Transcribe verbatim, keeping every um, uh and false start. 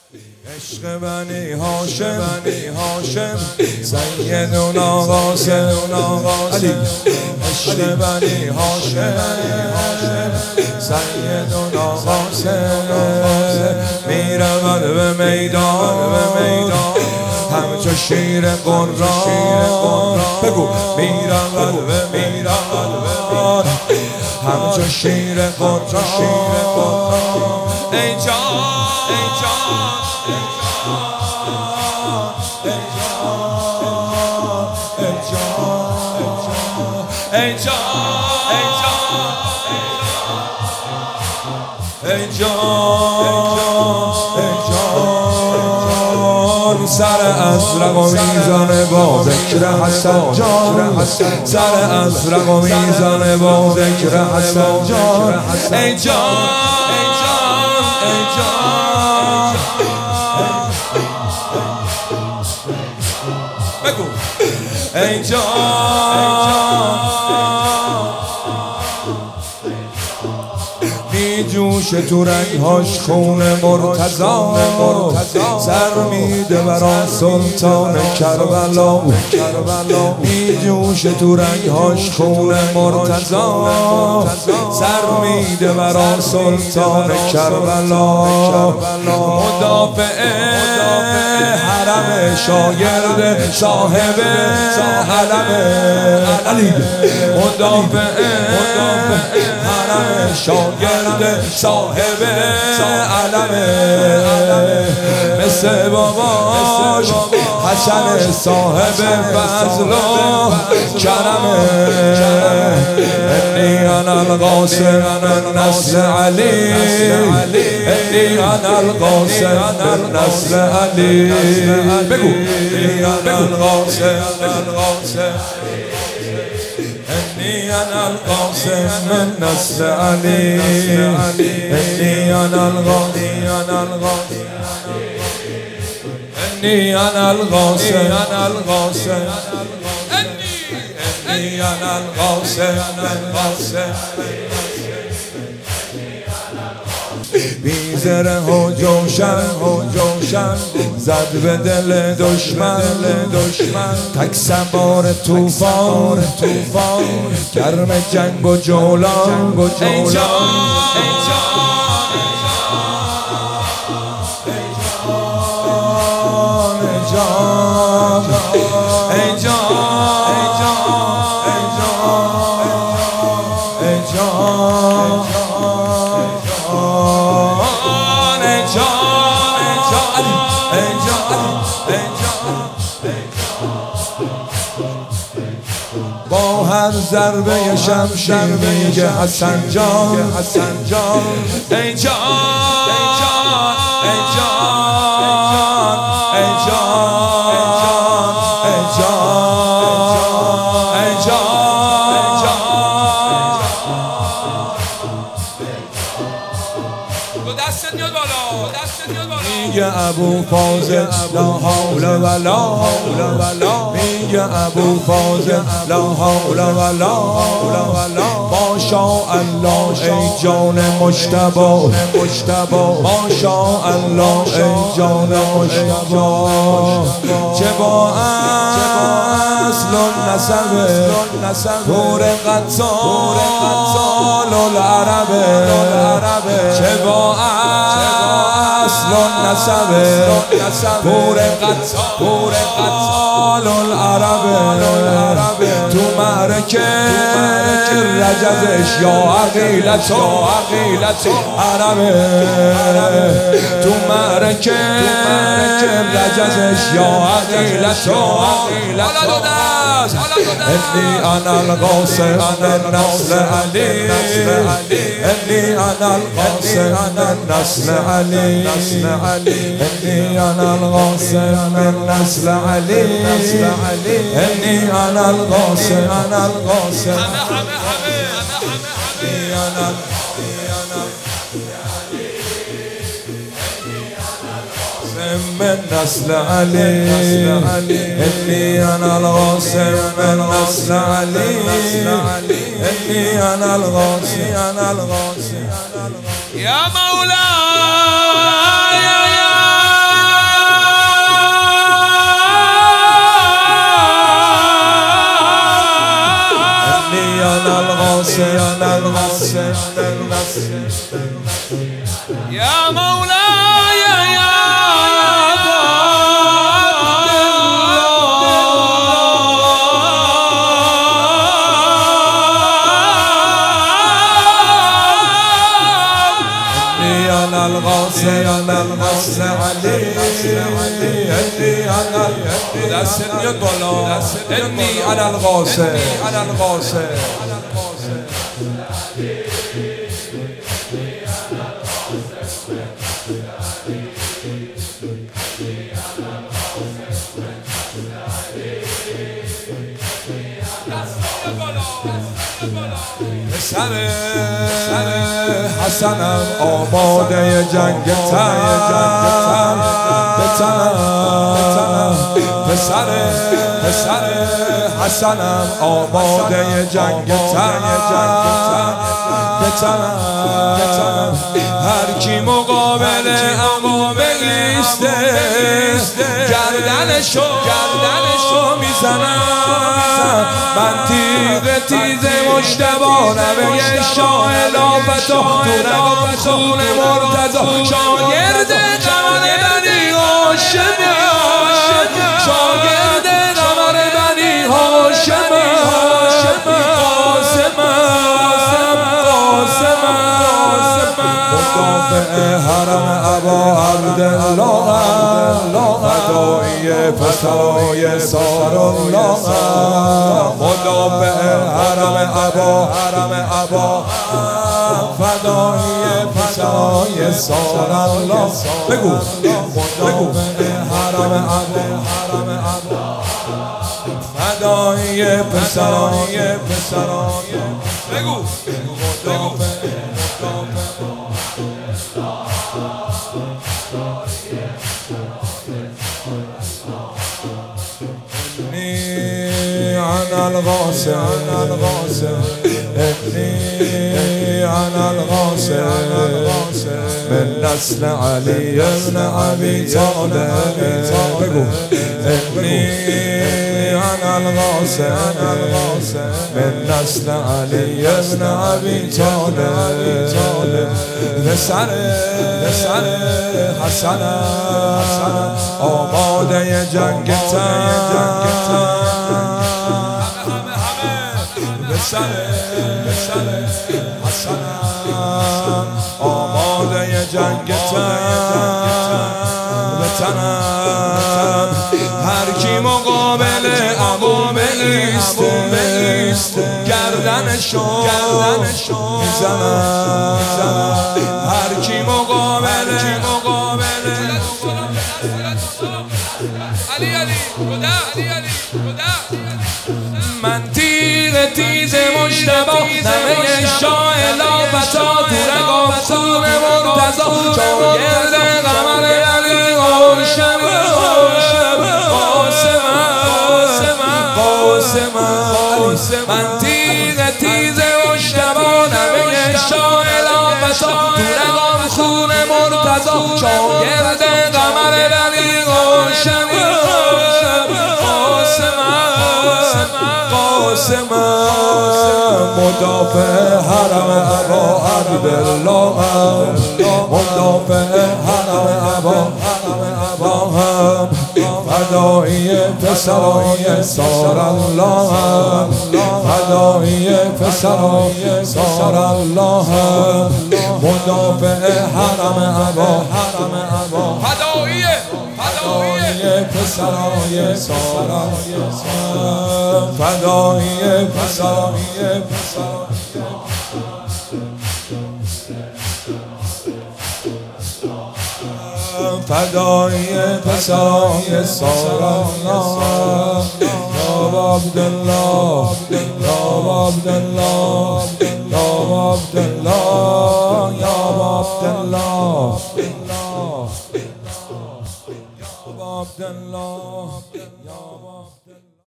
عشق بنی هاشم بنی هاشم سیدنا قاسم علی عشق بنی هاشم سیدنا قاسم میرود به میدان به میدان همچو شیر قرآن بگو میرود به میدان همچو شیر قرآن ای جان ای جان ای جان ای جان سر ازرق و میزان با ذکر حسن جان سر ازرق و میزان با ذکر حسن جان ای جان ای جان ای جان بگو ای جان می جوش تو رنگهاش خون مرتضا سر میده برا سلطان کربلا می جوش تو رنگهاش خون مرتضا سر میده برا سلطان کربلا مدافع حرم شاگرد صاحب حرم علی مدافع حرم شاگرد صاحب علم مثل باباش حسن صاحب فضل و کرم انی انا القاسم من نسل علی انی انا القاسم من نسل علی بگو انی انا القاسم انی انا القاسم من نسل علی انی انا القاسم انی انا القاسم انا القاسم انی انا القاسم القاسم بیزره و جوشن و جوشن زد به دل دشمن دشمن تک سوار توفان توفان گرم جنگ و جولان و جولان ای جان ای جان ای جان ای جان با هر ضربه شمشیر میگه حسن جان حسن جان ای جان ای جان ای جان ای جان ای جان ای جان دست میاد بالا دست میاد بالا میگه ابو فاضل لا حول ولا حول ولا میگه ابو فاضل لا حول ولا حول ولا ماشاء الله ای جان مجتبی مجتبی ماشاء الله ای جان مجتبی چه با اصل و نسب پور قتال العرب چه با اصل و نسب پور قتال العرب تو معرکه رجزش یا عقیلت و عقیلت عرب تو معرکه رجزش یا عقیلت و عقیلت انی انا القاسم من نسل علی انی انا القاسم من نسل علی انی انا القاسم من نسل علی انی انا القاسم انا القاسم من نسل علي إني أنا الغاسم من نسل علي إني أنا الغاسم أنا الغاسم يا مولاي يا يا مولاي يا أنا الغاصي أنا الغاصي علي إني أنا لا سن يطلع إني أنا الغاصي أنا الغاصي سر حسنم آماده جنگ تن بتنم پسر پسر حسنم آماده جنگ تن بتنم هر کی مقابل اما بایسته گردنشو گردنشو میزنم من تیغ تیز مشتبانم یه شاه لافتو تو رگام خون مرتضی شاگرد قمر بنی هاشمه شاگرد قمر بنی هاشمه قاسمه قاسمه مدافع حرم ابا عبدالله فدایی پسرای سارالله مدافع حرم ابا حرم ابا فدایی پسرای سارالله بگو مدافع حرم ابا حرم ابا فدایی پسرای پسرای بگو مدافع أنا الغاصب أنا الغاصب إني أنا الغاصب من نسل علي بن أبي طالب إني أنا الغاصب من نسل علي بن أبي طالب پسر پسر حسن آماده جنگ تن پسر پسر حسن آماده جنگ تن بتنم هر کی مقابل عمو بایسته گردنشو گردنشو میزنم هر کی مقابل مقابل علی علی خدا علی علی خدا من تیغ تیز مشتبا نمه شاه لافتا تو رگام خون مرتضی شاگرد قمر علی هاشم قاسم من تیغ تیز مشتبا نمه شاه لافتا تو رگام خون مرتضی شاگرد قمر علی هاشم قاسم مدافع حرم ابا عبدالله مدافع حرم ابا عبدالله فدایی پسرای سارالله فدایی پسرای سارالله مدافع حرم ابا فدایی فدایی پسرای سارالله فدایی پسرای فدایی پسرای سارالله یا عبدالله یا عبدالله یا عبدالله یا عبدالله یا عبدالله